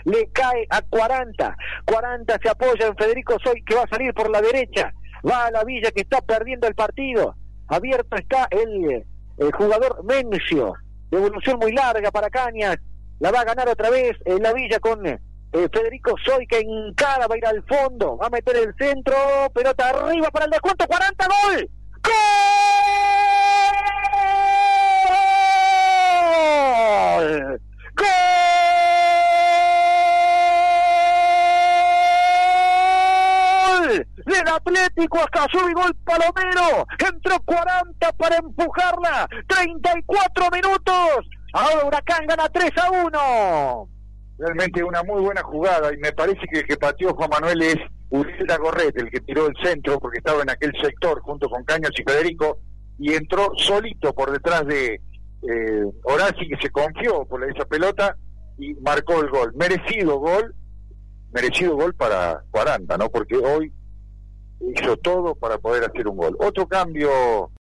le cae a 40. 40 se apoya en Federico Soy, que va a salir por la derecha. Va a la Villa, que está perdiendo el partido. Abierto está el jugador Mencio. Devolución muy larga para Cañas. La va a ganar otra vez la Villa con Federico Soy, que encara, va a ir al fondo. Va a meter el centro. Pelota arriba para el descuento. 40, ¡gol! ¡Gol! ¡Gol! Del Atlético Acayubi, gol Palomero. Entró 40 para empujarla. 34 minutos. Ahora Huracán gana 3-1. Realmente una muy buena jugada, y me parece que el que pateó Juan Manuel es Uriel Gorret, el que tiró el centro, porque estaba en aquel sector junto con Cañas y Federico, y entró solito por detrás de Horaci, que se confió por esa pelota y marcó el gol. Merecido gol para 40, ¿no? Porque hoy hizo todo para poder hacer un gol. Otro cambio